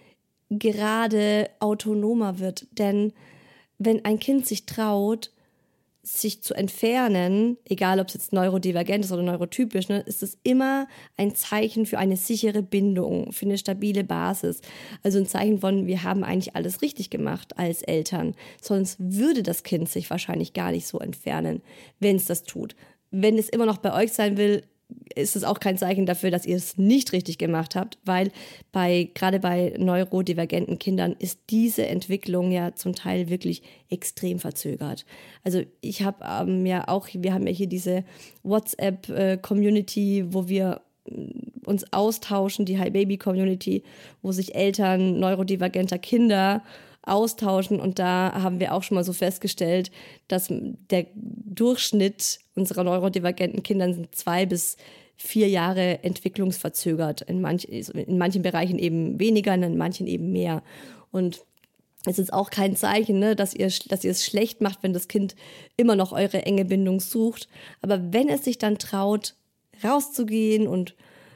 gerade autonomer wird. Denn wenn ein Kind sich traut, sich zu entfernen, egal ob es jetzt neurodivergent ist oder neurotypisch, ist es immer ein Zeichen für eine sichere Bindung, für eine stabile Basis. Also ein Zeichen von, wir haben eigentlich alles richtig gemacht als Eltern. Sonst würde das Kind sich wahrscheinlich gar nicht so entfernen, wenn es das tut. Wenn es immer noch bei euch sein will, ist es auch kein Zeichen dafür, dass ihr es nicht richtig gemacht habt, weil gerade bei neurodivergenten Kindern ist diese Entwicklung ja zum Teil wirklich extrem verzögert. Also wir haben ja hier diese WhatsApp-Community, wo wir uns austauschen, die Hi Baby Community, wo sich Eltern neurodivergenter Kinder austauschen, und da haben wir auch schon mal so festgestellt, dass der Durchschnitt unserer neurodivergenten Kinder sind 2 bis 4 Jahre entwicklungsverzögert. In manchen Bereichen eben weniger, in manchen eben mehr. Und Es ist auch kein Zeichen, ne, dass ihr es schlecht macht, wenn das Kind immer noch eure enge Bindung sucht. Aber wenn es sich dann traut, rauszugehen und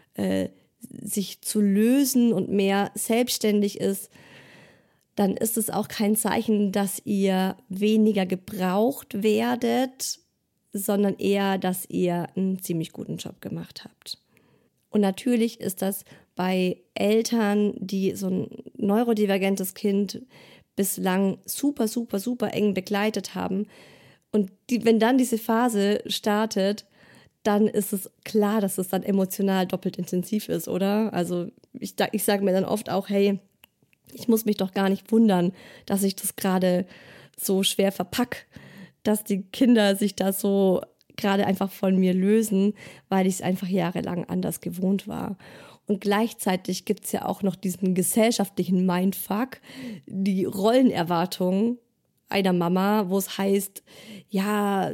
sich zu lösen und mehr selbstständig ist, dann ist es auch kein Zeichen, dass ihr weniger gebraucht werdet, sondern eher, dass ihr einen ziemlich guten Job gemacht habt. Und natürlich ist das bei Eltern, die so ein neurodivergentes Kind bislang super, super, super eng begleitet haben. Und wenn dann diese Phase startet, dann ist es klar, dass es dann emotional doppelt intensiv ist, oder? Also ich sage mir dann oft auch, hey, ich muss mich doch gar nicht wundern, dass ich das gerade so schwer verpack, dass die Kinder sich da so gerade einfach von mir lösen, weil ich es einfach jahrelang anders gewohnt war. Und gleichzeitig gibt es ja auch noch diesen gesellschaftlichen Mindfuck, die Rollenerwartung einer Mama, wo es heißt, ja,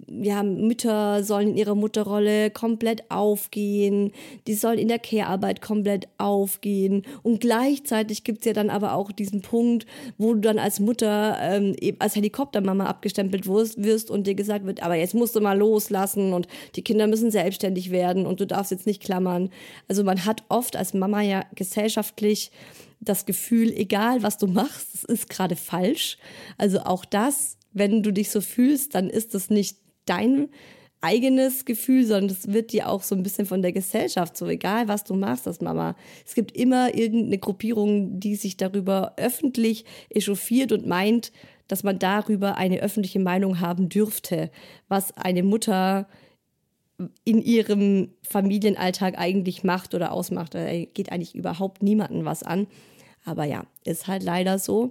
Mütter sollen in ihrer Mutterrolle komplett aufgehen, die sollen in der Care-Arbeit komplett aufgehen. Und gleichzeitig gibt es ja dann aber auch diesen Punkt, wo du dann als Mutter als Helikoptermama abgestempelt wirst und dir gesagt wird, aber jetzt musst du mal loslassen und die Kinder müssen selbstständig werden und du darfst jetzt nicht klammern. Also man hat oft als Mama ja gesellschaftlich das Gefühl, egal was du machst, es ist gerade falsch. Also auch das, wenn du dich so fühlst, dann ist das nicht dein eigenes Gefühl, sondern das wird dir auch so ein bisschen von der Gesellschaft, so egal was du machst als Mama. Es gibt immer irgendeine Gruppierung, die sich darüber öffentlich echauffiert und meint, dass man darüber eine öffentliche Meinung haben dürfte, was eine Mutter in ihrem Familienalltag eigentlich macht oder ausmacht. Da geht eigentlich überhaupt niemandem was an. Aber ja, ist halt leider so.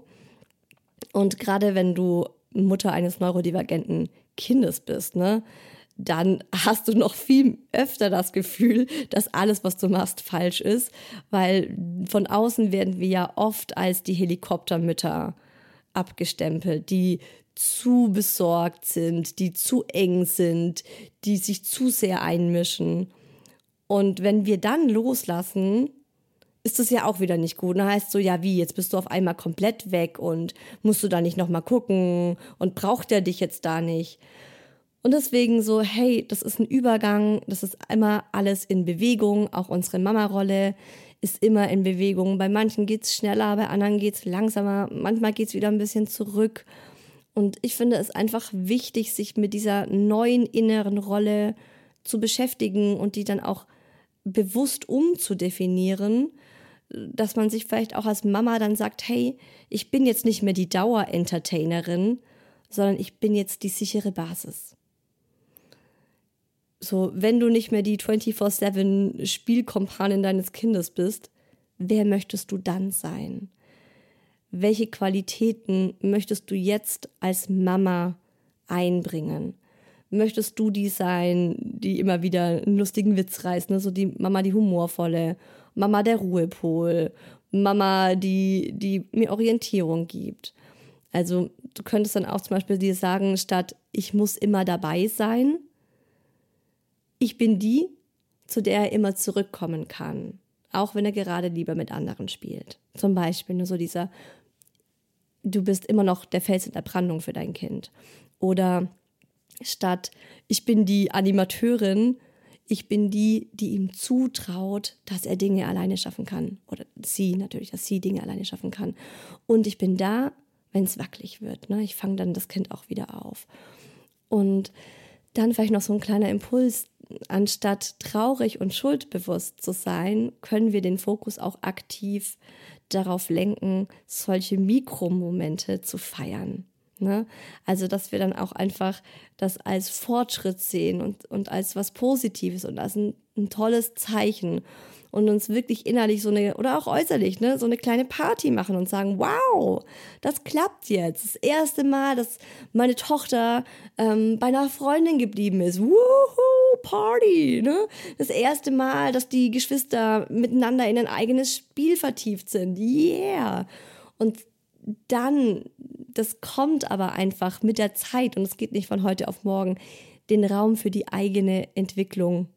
Und gerade wenn du Mutter eines neurodivergenten Kindes bist, ne, dann hast du noch viel öfter das Gefühl, dass alles, was du machst, falsch ist. Weil von außen werden wir ja oft als die Helikoptermütter abgestempelt, die zu besorgt sind, die zu eng sind, die sich zu sehr einmischen. Und wenn wir dann loslassen, ist das ja auch wieder nicht gut. Dann heißt so, ja wie, jetzt bist du auf einmal komplett weg und musst du da nicht nochmal gucken und braucht er dich jetzt da nicht. Und deswegen so, hey, das ist ein Übergang, das ist immer alles in Bewegung, auch unsere Mama-Rolle ist immer in Bewegung. Bei manchen geht's schneller, bei anderen geht's langsamer, manchmal geht's wieder ein bisschen zurück. Und ich finde es einfach wichtig, sich mit dieser neuen inneren Rolle zu beschäftigen und die dann auch bewusst umzudefinieren, dass man sich vielleicht auch als Mama dann sagt, hey, ich bin jetzt nicht mehr die Dauer-Entertainerin, sondern ich bin jetzt die sichere Basis. So, wenn du nicht mehr die 24/7 Spielkompanin deines Kindes bist, wer möchtest du dann sein? Welche Qualitäten möchtest du jetzt als Mama einbringen? Möchtest du die sein, die immer wieder einen lustigen Witz reißt, ne? So die Mama, die humorvolle, Mama der Ruhepol, Mama, die mir Orientierung gibt. Also du könntest dann auch zum Beispiel dir sagen, statt ich muss immer dabei sein, ich bin die, zu der er immer zurückkommen kann, auch wenn er gerade lieber mit anderen spielt. Zum Beispiel nur so dieser, du bist immer noch der Fels in der Brandung für dein Kind. Oder statt ich bin die Animateurin, ich bin die, die ihm zutraut, dass er Dinge alleine schaffen kann. Oder sie natürlich, dass sie Dinge alleine schaffen kann. Und ich bin da, wenn es wackelig wird. Ne? Ich fange dann das Kind auch wieder auf. Und dann vielleicht noch so ein kleiner Impuls. Anstatt traurig und schuldbewusst zu sein, können wir den Fokus auch aktiv darauf lenken, solche Mikromomente zu feiern. Ne? Also, dass wir dann auch einfach das als Fortschritt sehen und als was Positives und als ein tolles Zeichen und uns wirklich innerlich so eine, oder auch äußerlich, ne, so eine kleine Party machen und sagen, wow, das klappt jetzt. Das erste Mal, dass meine Tochter bei einer Freundin geblieben ist. Woohoo, Party, ne? Das erste Mal, dass die Geschwister miteinander in ein eigenes Spiel vertieft sind. Yeah. Und dann, das kommt aber einfach mit der Zeit und es geht nicht von heute auf morgen, den Raum für die eigene Entwicklung,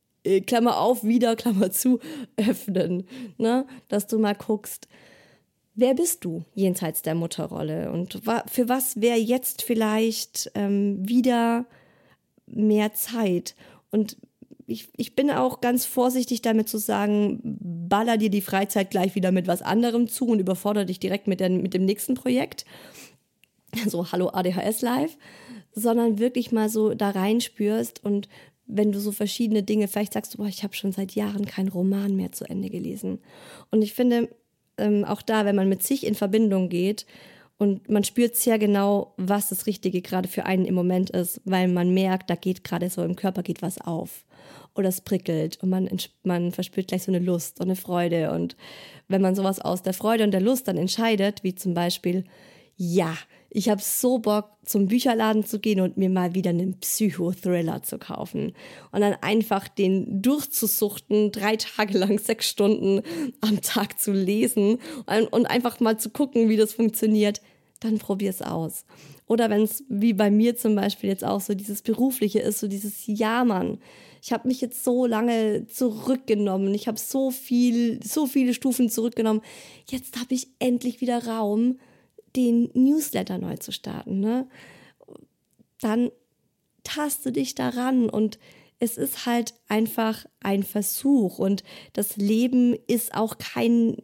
Klammer auf, wieder, Klammer zu, öffnen. Ne? Dass du mal guckst, Wer bist du jenseits der Mutterrolle und für was wäre jetzt vielleicht wieder mehr Zeit? Und ich bin auch ganz vorsichtig damit zu sagen, baller dir die Freizeit gleich wieder mit was anderem zu und überfordere dich direkt mit dem nächsten Projekt. So, hallo ADHS Live. Sondern wirklich mal so da reinspürst und wenn du so verschiedene Dinge, vielleicht sagst du, boah, ich habe schon seit Jahren keinen Roman mehr zu Ende gelesen. Und ich finde, auch da, wenn man mit sich in Verbindung geht und man spürt sehr genau, was das Richtige gerade für einen im Moment ist, weil man merkt, da geht gerade so im Körper geht was auf oder es prickelt und man verspürt gleich so eine Lust und eine Freude. Und wenn man sowas aus der Freude und der Lust dann entscheidet, wie zum Beispiel, ja, ich habe so Bock, zum Bücherladen zu gehen und mir mal wieder einen Psychothriller zu kaufen. Und dann einfach den durchzusuchten, 3 Tage lang 6 Stunden am Tag zu lesen und einfach mal zu gucken, wie das funktioniert, dann probier's aus. Oder wenn es wie bei mir zum Beispiel jetzt auch so dieses Berufliche ist, so dieses Jammern. Ich habe mich jetzt so lange zurückgenommen. Ich habe so viele Stufen zurückgenommen. Jetzt habe ich endlich wieder Raum, den Newsletter neu zu starten, ne? Dann taste dich daran und es ist halt einfach ein Versuch und das Leben ist auch kein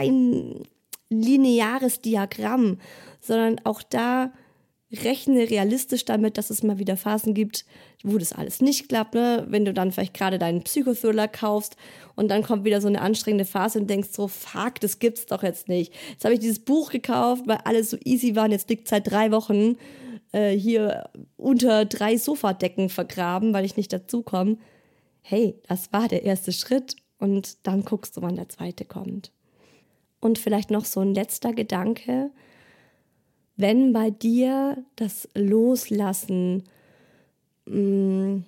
lineares Diagramm, sondern auch da rechne realistisch damit, dass es mal wieder Phasen gibt, wo das alles nicht klappt, ne? Wenn du dann vielleicht gerade deinen Psychothriller kaufst und dann kommt wieder so eine anstrengende Phase und denkst so, fuck, das gibt's doch jetzt nicht. Jetzt habe ich dieses Buch gekauft, weil alles so easy war und jetzt liegt seit 3 Wochen hier unter 3 Sofadecken vergraben, weil ich nicht dazu komme. Hey, das war der erste Schritt und dann guckst du, wann der zweite kommt. Und vielleicht noch so ein letzter Gedanke. Wenn bei dir das Loslassen, wenn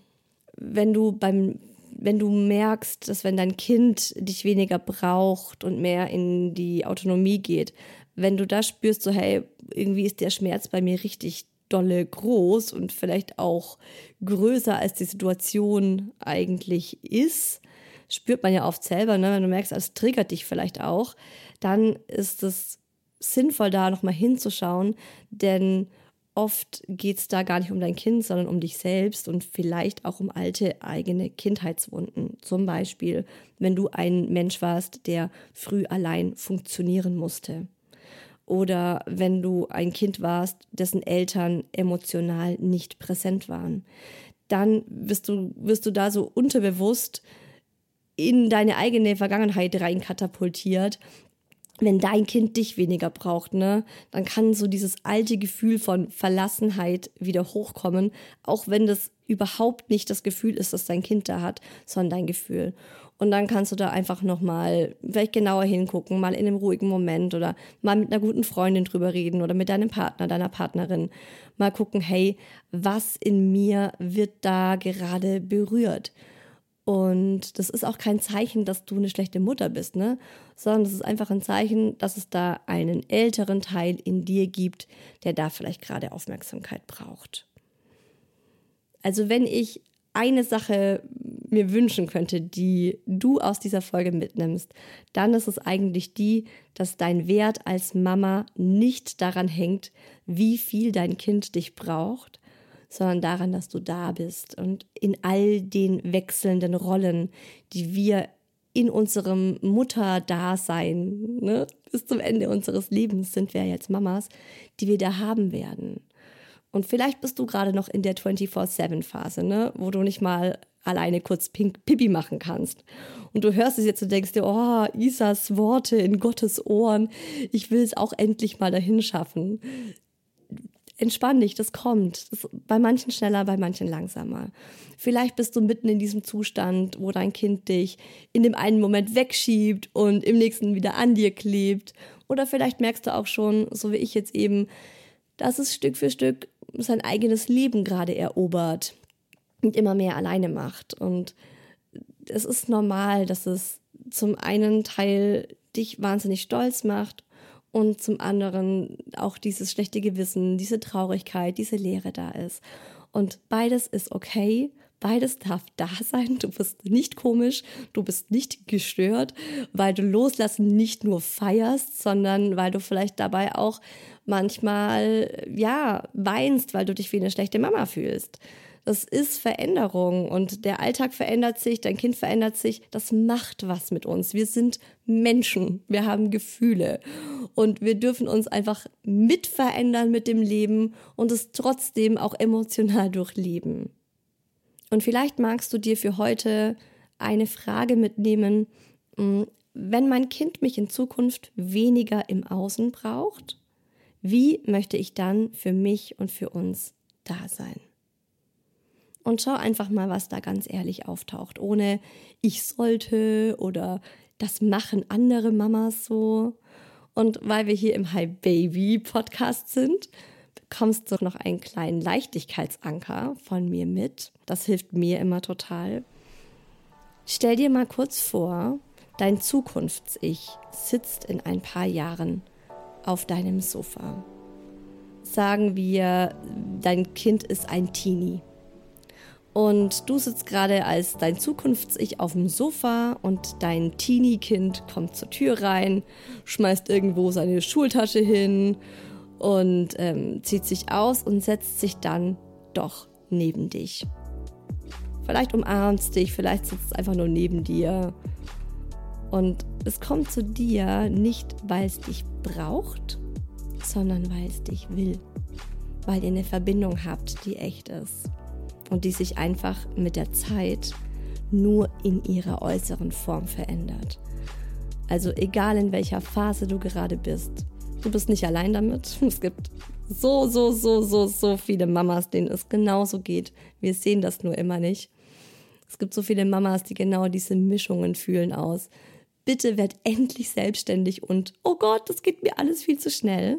du merkst, dass wenn dein Kind dich weniger braucht und mehr in die Autonomie geht, wenn du da spürst, so hey, irgendwie ist der Schmerz bei mir richtig dolle groß und vielleicht auch größer als die Situation eigentlich ist, spürt man ja oft selber, ne? Wenn du merkst, es triggert dich vielleicht auch, dann ist es sinnvoll, da nochmal hinzuschauen, denn oft geht es da gar nicht um dein Kind, sondern um dich selbst und vielleicht auch um alte eigene Kindheitswunden. Zum Beispiel, wenn du ein Mensch warst, der früh allein funktionieren musste. Oder wenn du ein Kind warst, dessen Eltern emotional nicht präsent waren. Dann wirst du da so unterbewusst in deine eigene Vergangenheit reinkatapultiert. Wenn dein Kind dich weniger braucht, ne, dann kann so dieses alte Gefühl von Verlassenheit wieder hochkommen, auch wenn das überhaupt nicht das Gefühl ist, dass dein Kind da hat, sondern dein Gefühl. Und dann kannst du da einfach nochmal vielleicht genauer hingucken, mal in einem ruhigen Moment oder mal mit einer guten Freundin drüber reden oder mit deinem Partner, deiner Partnerin. Mal gucken, hey, was in mir wird da gerade berührt? Und das ist auch kein Zeichen, dass du eine schlechte Mutter bist, ne? Sondern das ist einfach ein Zeichen, dass es da einen älteren Teil in dir gibt, der da vielleicht gerade Aufmerksamkeit braucht. Also wenn ich eine Sache mir wünschen könnte, die du aus dieser Folge mitnimmst, dann ist es eigentlich die, dass dein Wert als Mama nicht daran hängt, wie viel dein Kind dich braucht, sondern daran, dass du da bist und in all den wechselnden Rollen, die wir in unserem Mutterdasein, ne, bis zum Ende unseres Lebens sind wir jetzt Mamas, die wir da haben werden. Und vielleicht bist du gerade noch in der 24/7-Phase, ne, wo du nicht mal alleine kurz Pipi machen kannst. Und du hörst es jetzt und denkst dir, oh, Isas Worte in Gottes Ohren, ich will es auch endlich mal dahin schaffen. Entspann dich, das kommt. Das ist bei manchen schneller, bei manchen langsamer. Vielleicht bist du mitten in diesem Zustand, wo dein Kind dich in dem einen Moment wegschiebt und im nächsten wieder an dir klebt. Oder vielleicht merkst du auch schon, so wie ich jetzt eben, dass es Stück für Stück sein eigenes Leben gerade erobert und immer mehr alleine macht. Und es ist normal, dass es zum einen Teil dich wahnsinnig stolz macht und zum anderen auch dieses schlechte Gewissen, diese Traurigkeit, diese Leere da ist. Und beides ist okay. Beides darf da sein. Du bist nicht komisch, du bist nicht gestört, weil du Loslassen nicht nur feierst, sondern weil du vielleicht dabei auch manchmal, weinst, weil du dich wie eine schlechte Mama fühlst. Das ist Veränderung und der Alltag verändert sich, dein Kind verändert sich. Das macht was mit uns. Wir sind Menschen, wir haben Gefühle und wir dürfen uns einfach mitverändern mit dem Leben und es trotzdem auch emotional durchleben. Und vielleicht magst du dir für heute eine Frage mitnehmen, wenn mein Kind mich in Zukunft weniger im Außen braucht, wie möchte ich dann für mich und für uns da sein? Und schau einfach mal, was da ganz ehrlich auftaucht, ohne ich sollte oder das machen andere Mamas so. Und weil wir hier im Hi Baby Podcast sind, bekommst du noch einen kleinen Leichtigkeitsanker von mir mit. Das hilft mir immer total. Stell dir mal kurz vor, dein Zukunfts-Ich sitzt in ein paar Jahren auf deinem Sofa. Sagen wir, dein Kind ist ein Teenie. Und du sitzt gerade als dein Zukunfts-Ich auf dem Sofa und dein Teenie-Kind kommt zur Tür rein, schmeißt irgendwo seine Schultasche hin und zieht sich aus und setzt sich dann doch neben dich. Vielleicht umarmt es dich, vielleicht sitzt es einfach nur neben dir. Und es kommt zu dir nicht, weil es dich braucht, sondern weil es dich will. Weil ihr eine Verbindung habt, die echt ist. Und die sich einfach mit der Zeit nur in ihrer äußeren Form verändert. Also egal in welcher Phase du gerade bist, du bist nicht allein damit. Es gibt so viele Mamas, denen es genauso geht. Wir sehen das nur immer nicht. Es gibt so viele Mamas, die genau diese Mischungen fühlen aus. Bitte werd endlich selbstständig und oh Gott, das geht mir alles viel zu schnell.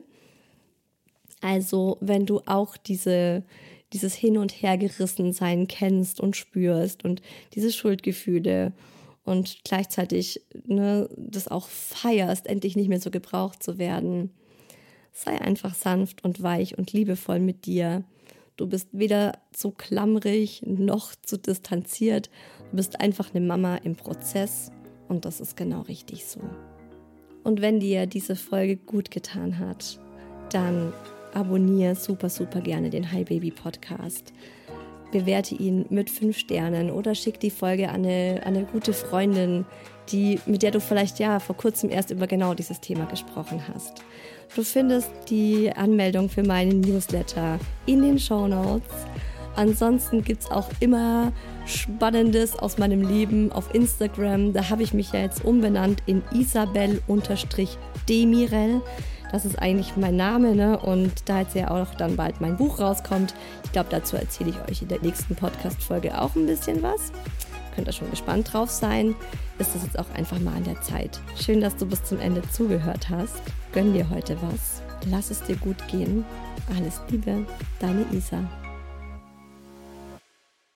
Also wenn du auch dieses Hin- und Hergerissensein kennst und spürst und diese Schuldgefühle und gleichzeitig das auch feierst, endlich nicht mehr so gebraucht zu werden. Sei einfach sanft und weich und liebevoll mit dir. Du bist weder zu klammrig noch zu distanziert. Du bist einfach eine Mama im Prozess und das ist genau richtig so. Und wenn dir diese Folge gut getan hat, dann abonniere super gerne den Hi Baby Podcast. Bewerte ihn mit 5 Sternen oder schick die Folge an eine gute Freundin, mit der du vielleicht vor kurzem erst über genau dieses Thema gesprochen hast. Du findest die Anmeldung für meinen Newsletter in den Shownotes. Ansonsten gibt es auch immer Spannendes aus meinem Leben auf Instagram. Da habe ich mich ja jetzt umbenannt in Isabel_Demirel. Das ist eigentlich mein Name, ne? Und da jetzt ja auch dann bald mein Buch rauskommt, ich glaube, dazu erzähle ich euch in der nächsten Podcast-Folge auch ein bisschen was. Könnt ihr schon gespannt drauf sein. Ist das jetzt auch einfach mal an der Zeit. Schön, dass du bis zum Ende zugehört hast. Gönn dir heute was. Lass es dir gut gehen. Alles Liebe, deine Isa.